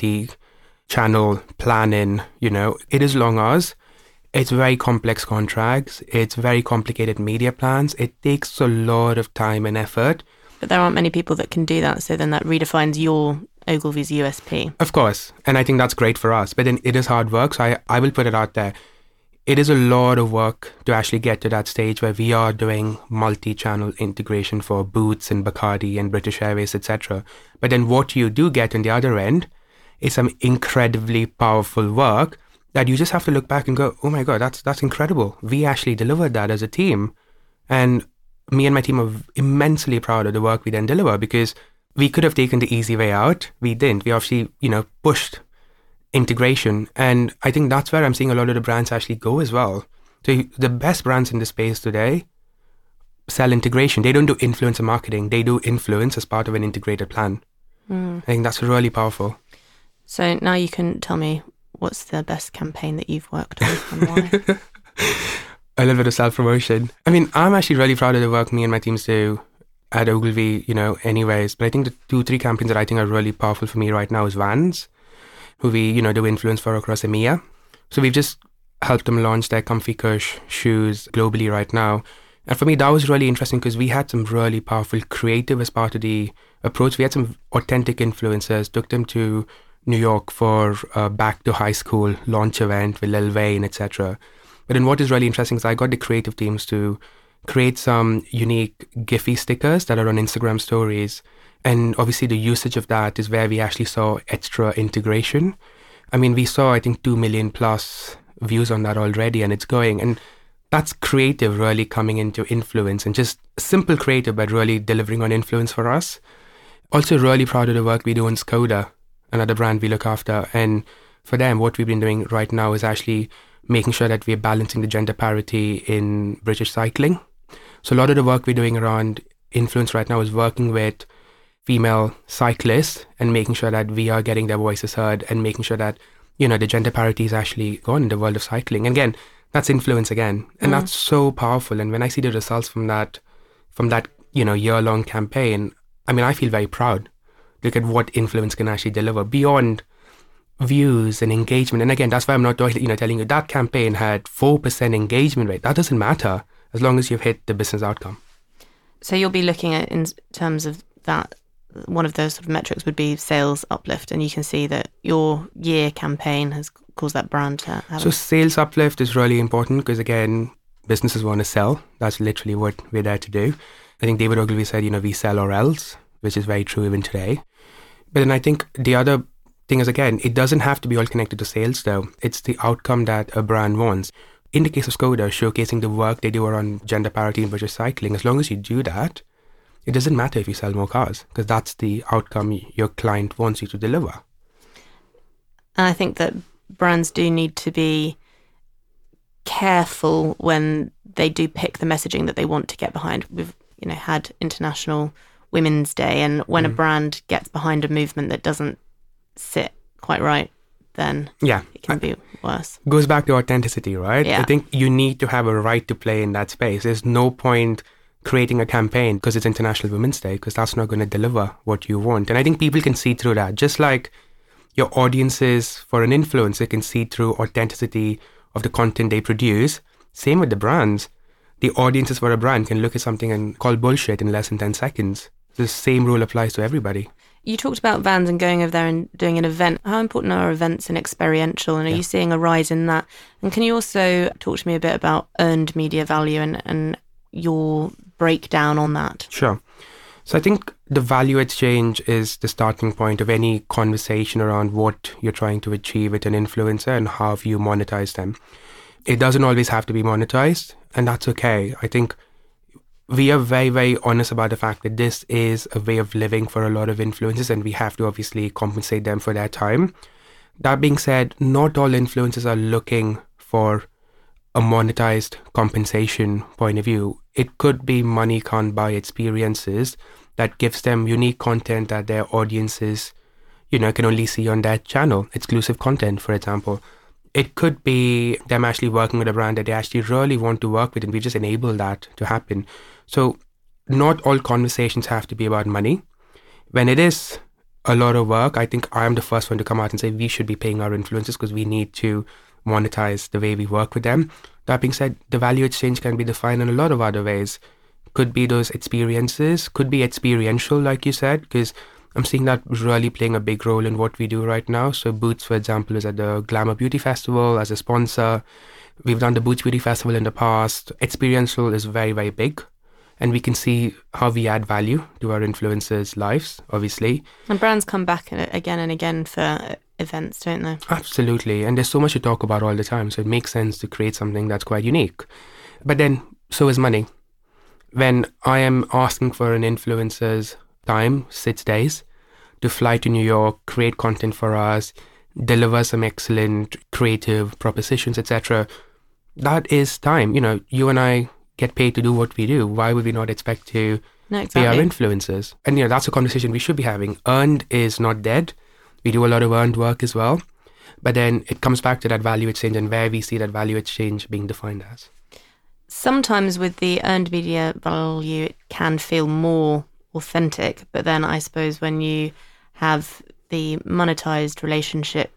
20-channel plan in? It is long hours. It's very complex contracts. It's very complicated media plans. It takes a lot of time and effort. But there aren't many people that can do that. So then that redefines your Ogilvy's USP. Of course. And I think that's great for us. But then it is hard work. So I will put it out there. It is a lot of work to actually get to that stage where we are doing multi-channel integration for Boots and Bacardi and British Airways, etc. But then what you do get on the other end is some incredibly powerful work that you just have to look back and go, oh my God, that's incredible. We actually delivered that as a team. And me and my team are immensely proud of the work we then deliver, because we could have taken the easy way out. We didn't. We actually, pushed integration. And I think that's where I'm seeing a lot of the brands actually go as well. So the best brands in the space today sell integration. They don't do influencer marketing. They do influence as part of an integrated plan. I think that's really powerful. So now you can tell me, what's the best campaign that you've worked on and why? A little bit of self-promotion. I mean, I'm actually really proud of the work me and my teams do at Ogilvy, anyways. But I think the 2-3 campaigns that I think are really powerful for me right now is Vans, who we, do influence for across EMEA. So we've just helped them launch their Comfy Kush shoes globally right now. And for me, that was really interesting because we had some really powerful creative as part of the approach. We had some authentic influencers, took them to New York for a back to high school launch event with Lil Wayne, etc. But then what is really interesting is I got the creative teams to create some unique Giphy stickers that are on Instagram stories. And obviously the usage of that is where we actually saw extra integration. I mean, we saw, I think, 2 million plus views on that already, and it's going. And that's creative really coming into influence, and just simple creative, but really delivering on influence for us. Also really proud of the work we do in Skoda, another brand we look after. And for them, what we've been doing right now is actually making sure that we're balancing the gender parity in British cycling. So a lot of the work we're doing around influence right now is working with female cyclists and making sure that we are getting their voices heard and making sure that, the gender parity is actually gone in the world of cycling. And again, that's influence again. And that's so powerful. And when I see the results from that, year-long campaign, I mean, I feel very proud. Look at what influence can actually deliver beyond views and engagement. And again, that's why I'm not telling you that campaign had 4% engagement rate. That doesn't matter as long as you've hit the business outcome. So you'll be looking at, in terms of that, one of those sort of metrics would be sales uplift, and you can see that your year campaign has caused that brand to have. So sales uplift is really important because, again, businesses want to sell. That's literally what we're there to do. I think David Ogilvy said, we sell or else, which is very true even today. But then I think the other thing is, again, it doesn't have to be all connected to sales though. It's the outcome that a brand wants. In the case of Skoda, showcasing the work they do around gender parity in British cycling, as long as you do that, it doesn't matter if you sell more cars, because that's the outcome your client wants you to deliver. And I think that brands do need to be careful when they do pick the messaging that they want to get behind. had International Women's Day, and when a brand gets behind a movement that doesn't sit quite right, then it can be worse. Goes back to authenticity, right? Yeah. I think you need to have a right to play in that space. There's no point creating a campaign because it's International Women's Day, because that's not going to deliver what you want. And I think people can see through that. Just like your audiences for an influencer can see through authenticity of the content they produce, same with the brands. The audiences for a brand can look at something and call bullshit in less than 10 seconds. The same rule applies to everybody. You talked about Vans and going over there and doing an event. How important are events and experiential? And are you seeing a rise in that? And can you also talk to me a bit about earned media value and your breakdown on that? Sure. So I think the value exchange is the starting point of any conversation around what you're trying to achieve with an influencer and how you monetize them. It doesn't always have to be monetized, and that's okay. I think we are very, very honest about the fact that this is a way of living for a lot of influencers, and we have to obviously compensate them for their time. That being said, not all influencers are looking for a monetized compensation point of view. It could be money can't buy experiences that gives them unique content that their audiences, can only see on that channel. Exclusive content, for example. It could be them actually working with a brand that they actually really want to work with, and we just enable that to happen. So not all conversations have to be about money. When it is a lot of work, I think I'm the first one to come out and say we should be paying our influencers because we need to monetize the way we work with them. That being said, the value exchange can be defined in a lot of other ways. Could be those experiences, could be experiential, like you said, because I'm seeing that really playing a big role in what we do right now. So Boots, for example, is at the Glamour Beauty Festival as a sponsor. We've done the Boots Beauty Festival in the past. Experiential is very, very big. And we can see how we add value to our influencers' lives, obviously. And brands come back again and again for events, don't they? Absolutely. And there's so much to talk about all the time. So it makes sense to create something that's quite unique. But then, so is money. When I am asking for an influencer's time, 6 days, to fly to New York, create content for us, deliver some excellent creative propositions, etc., that is time. You and I get paid to do what we do. Why would we not expect to be our influencers? And that's a conversation we should be having. Earned is not dead. We do a lot of earned work as well. But then it comes back to that value exchange and where we see that value exchange being defined as. Sometimes with the earned media value, it can feel more authentic. But then I suppose when you have the monetized relationship,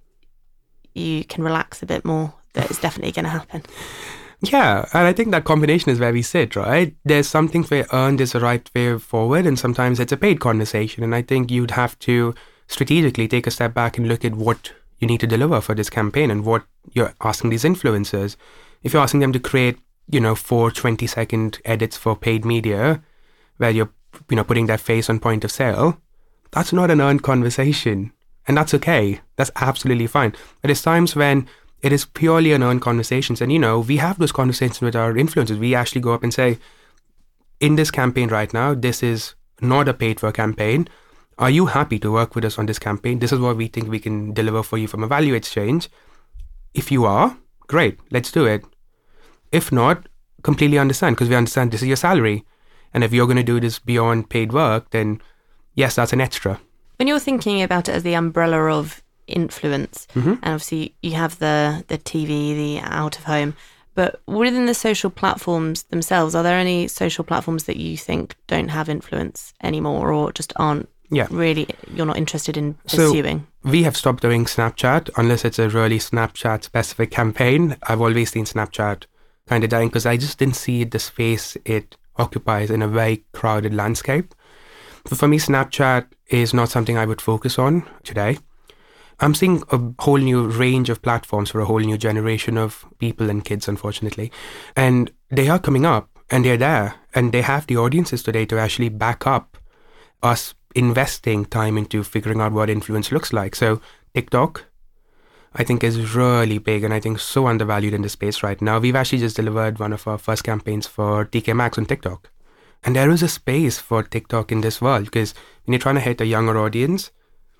you can relax a bit more that it's definitely going to happen. Yeah, and I think that combination is where we sit, right? There's something where earned is the right way forward, and sometimes it's a paid conversation. And I think you'd have to strategically take a step back and look at what you need to deliver for this campaign and what you're asking these influencers. If you're asking them to create, 4 20-second edits for paid media, where you're, putting their face on point of sale, that's not an earned conversation. And that's okay. That's absolutely fine. But there's times when it is purely an earned conversations. And, we have those conversations with our influencers. We actually go up and say, in this campaign right now, this is not a paid for campaign. Are you happy to work with us on this campaign? This is what we think we can deliver for you from a value exchange. If you are, great, let's do it. If not, completely understand, because we understand this is your salary. And if you're going to do this beyond paid work, then yes, that's an extra. When you're thinking about it as the umbrella of influence, and obviously you have the TV, the out of home, but within the social platforms themselves, are there any social platforms that you think don't have influence anymore or just aren't really, you're not interested in pursuing? So we have stopped doing Snapchat unless it's a really Snapchat specific campaign. I've always seen Snapchat kind of dying because I just didn't see the space it occupies in a very crowded landscape. So for me, Snapchat is not something I would focus on today. I'm seeing a whole new range of platforms for a whole new generation of people and kids, unfortunately. And they are coming up and they're there and they have the audiences today to actually back up us investing time into figuring out what influence looks like. So TikTok, I think, is really big and I think so undervalued in the space right now. We've actually just delivered one of our first campaigns for TK Maxx on TikTok. And there is a space for TikTok in this world because when you're trying to hit a younger audience,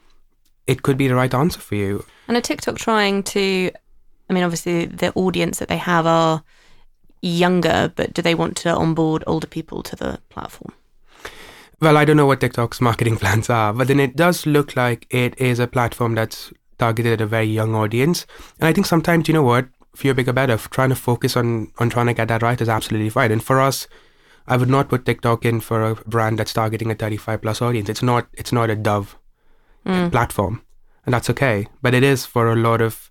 it could be the right answer for you. And are TikTok trying to, obviously the audience that they have are younger, but do they want to onboard older people to the platform? Well, I don't know what TikTok's marketing plans are, but then it does look like it is a platform that's targeted at a very young audience. And I think sometimes, you know what, fewer bigger better, trying to focus on trying to get that right is absolutely fine. And for us, I would not put TikTok in for a brand that's targeting a 35 plus audience. It's not a Dove platform, and that's okay. But it is for a lot of,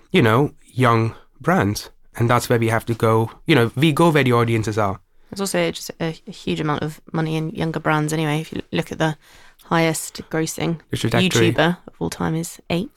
young brands. And that's where we have to go. We go where the audiences are. There's also just a huge amount of money in younger brands anyway. If you look at the highest grossing YouTuber of all time is 8.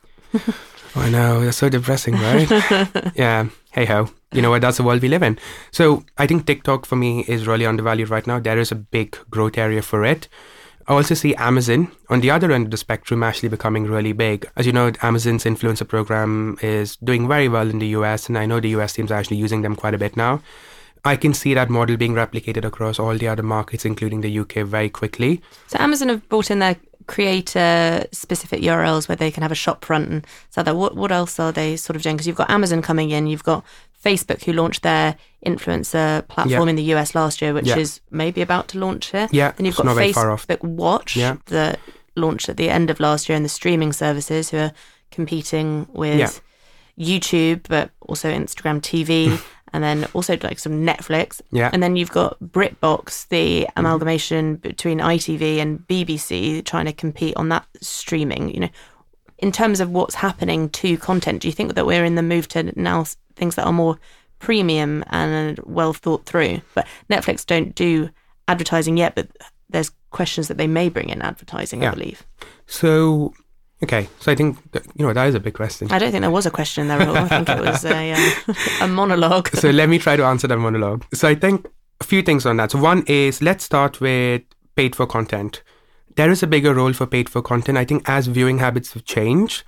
I know, that's so depressing, right? Yeah, hey ho. You know what, that's the world we live in. So I think TikTok for me is really undervalued right now. There is a big growth area for it. I also see Amazon on the other end of the spectrum actually becoming really big. As you know, Amazon's influencer program is doing very well in the US, and I know the US teams are actually using them quite a bit now. I can see that model being replicated across all the other markets, including the UK, very quickly. So Amazon have brought in their creator-specific URLs where they can have a shop front and so that. What else are they sort of doing? Because you've got Amazon coming in, you've got Facebook who launched their influencer platform in the US last year, which is maybe about to launch here. Yeah, then you've got Facebook Watch that launched at the end of last year, and the streaming services who are competing with YouTube, but also Instagram TV. And then also like some Netflix. Yeah. And then you've got BritBox, the amalgamation between ITV and BBC, trying to compete on that streaming. In terms of what's happening to content, do you think that we're in the move to now things that are more premium and well thought through? But Netflix don't do advertising yet, but there's questions that they may bring in advertising, I believe. So I think, that is a big question. I don't think there was a question there at all. I think it was a monologue. So let me try to answer that monologue. So I think a few things on that. So one is, let's start with paid for content. There is a bigger role for paid for content. I think as viewing habits have changed,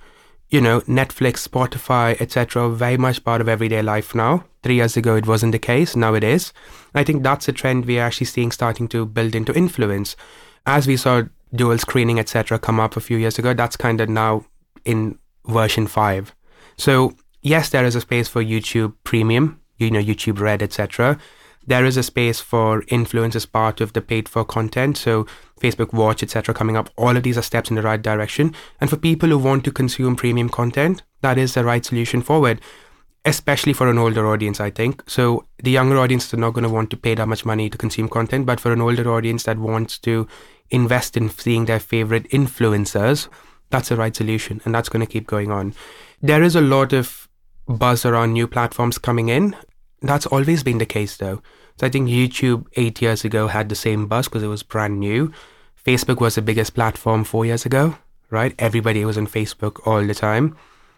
Netflix, Spotify, etc., very much part of everyday life now. 3 years ago, it wasn't the case. Now it is. I think that's a trend we're actually seeing starting to build into influence. As we saw dual screening, etc., come up a few years ago, that's kind of now in version 5. So yes, there is a space for YouTube Premium, YouTube Red, etc. There is a space for influence as part of the paid for content. So Facebook Watch, etc., coming up. All of these are steps in the right direction. And for people who want to consume premium content, that is the right solution forward, especially for an older audience, I think. So the younger audiences are not going to want to pay that much money to consume content, but for an older audience that wants to invest in seeing their favorite influencers, that's the right solution, and that's going to keep going on. There is a lot of buzz around new platforms coming in. That's always been the case though. So I think YouTube 8 years ago had the same buzz because it was brand new. Facebook was the biggest platform 4 years ago, right? Everybody was on Facebook all the time.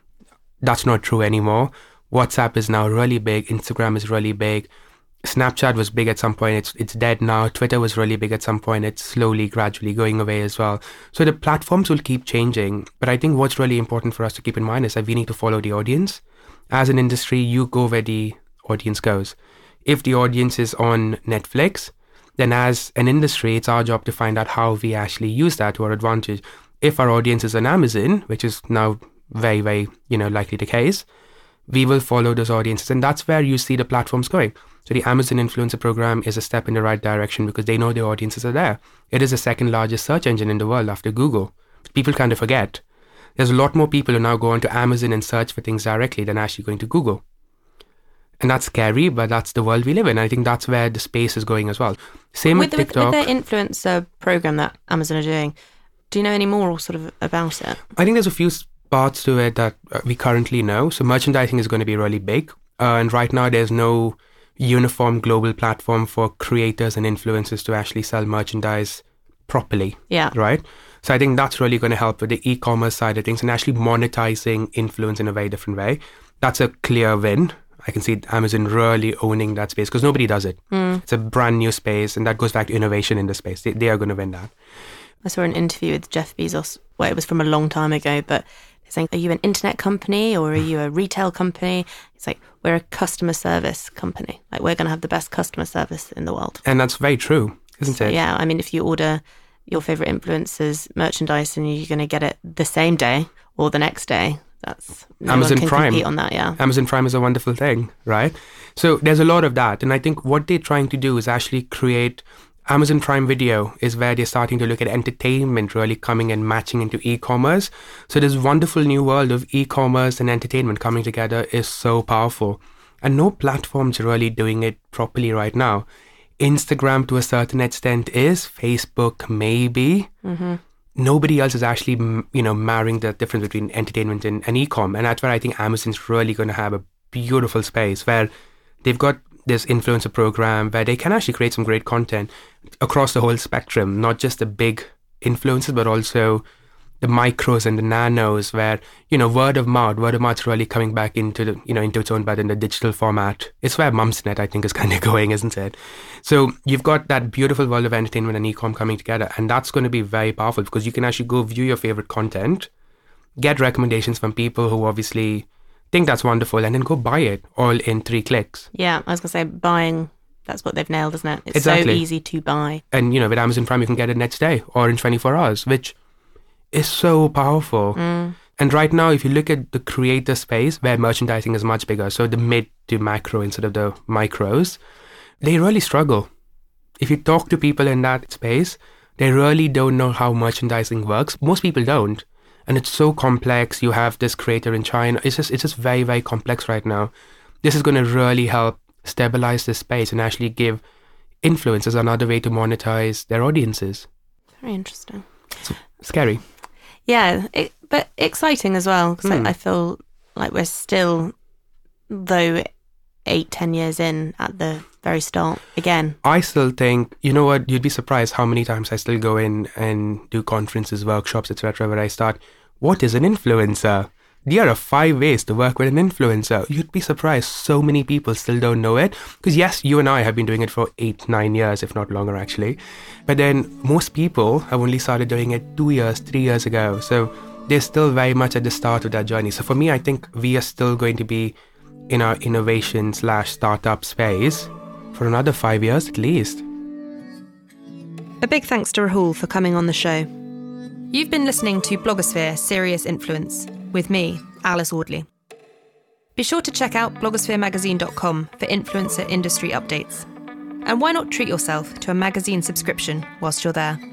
That's not true anymore. WhatsApp is now really big. Instagram is really big. Snapchat was big at some point. It's dead now. Twitter was really big at some point. It's slowly, gradually going away as well. So the platforms will keep changing. But I think what's really important for us to keep in mind is that we need to follow the audience. As an industry, you go where the audience goes. If the audience is on Netflix, then as an industry, it's our job to find out how we actually use that to our advantage. If our audience is on Amazon, which is now very, very, likely the case, we will follow those audiences. And that's where you see the platforms going. So the Amazon influencer program is a step in the right direction because they know their audiences are there. It is the second largest search engine in the world after Google. People kind of forget. There's a lot more people who now go onto Amazon and search for things directly than actually going to Google. And that's scary, but that's the world we live in. I think that's where the space is going as well. Same with TikTok. With the influencer program that Amazon are doing, do you know any more sort of about it? I think there's a few parts to it that we currently know. So merchandising is going to be really big. And right now there's no uniform global platform for creators and influencers to actually sell merchandise properly. Yeah. Right? So I think that's really going to help with the e-commerce side of things and actually monetizing influence in a very different way. That's a clear win. I can see Amazon really owning that space because nobody does it. It's a brand new space, and that goes back to innovation in the space. They are going to win that. I saw an interview with Jeff Bezos. Well, it was from a long time ago, but saying, are you an internet company or are you a retail company? It's like, we're a customer service company. Like, we're going to have the best customer service in the world. And that's very true, isn't it? Yeah. I mean, if you order your favorite influencers' merchandise and you're going to get it the same day or the next day, That's no Amazon one can Prime. compete on that, yeah. Amazon Prime is a wonderful thing, right? So there's a lot of that. And I think what they're trying to do is actually create Amazon Prime Video is where they're starting to look at entertainment really coming and matching into e-commerce. So this wonderful new world of e-commerce and entertainment coming together is so powerful. And no platform's really doing it properly right now. Instagram to a certain extent is, Facebook maybe. Mm-hmm. Nobody else is actually, marrying the difference between entertainment and e-com. And that's where I think Amazon's really going to have a beautiful space where they've got this influencer program where they can actually create some great content across the whole spectrum, not just the big influencers, but also the micros and the nanos where, word of mouth's really coming back into into its own, but in the digital format. It's where Mumsnet, I think, is kind of going, isn't it? So you've got that beautiful world of entertainment and e-com coming together, and that's going to be very powerful because you can actually go view your favorite content, get recommendations from people who obviously think that's wonderful, and then go buy it all in 3 clicks. Yeah, I was going to say buying, that's what they've nailed, isn't it? It's exactly. So easy to buy. And, with Amazon Prime, you can get it next day or in 24 hours, which is so powerful. And right now, if you look at the creator space where merchandising is much bigger, so the mid to macro instead of the micros, they really struggle. If you talk to people in that space, they really don't know how merchandising works. Most people don't. And it's so complex. You have this creator in China. It's just very, very complex right now. This is going to really help stabilize this space and actually give influencers another way to monetize their audiences. Very interesting. It's scary. Yeah, but exciting as well, because I feel like we're still, though 8-10 years in, at the very start again. I still think, you'd be surprised how many times I still go in and do conferences, workshops, etc., where I start, what is an influencer? There are 5 ways to work with an influencer. You'd be surprised so many people still don't know it. Because yes, you and I have been doing it for 8-9 years, if not longer actually. But then most people have only started doing it 2 years, 3 years ago. So they're still very much at the start of that journey. So for me, I think we are still going to be in our innovation/startup space for another 5 years at least. A big thanks to Rahul for coming on the show. You've been listening to Blogosphere Serious Influence with me, Alice Audley. Be sure to check out blogospheremagazine.com for influencer industry updates. And why not treat yourself to a magazine subscription whilst you're there?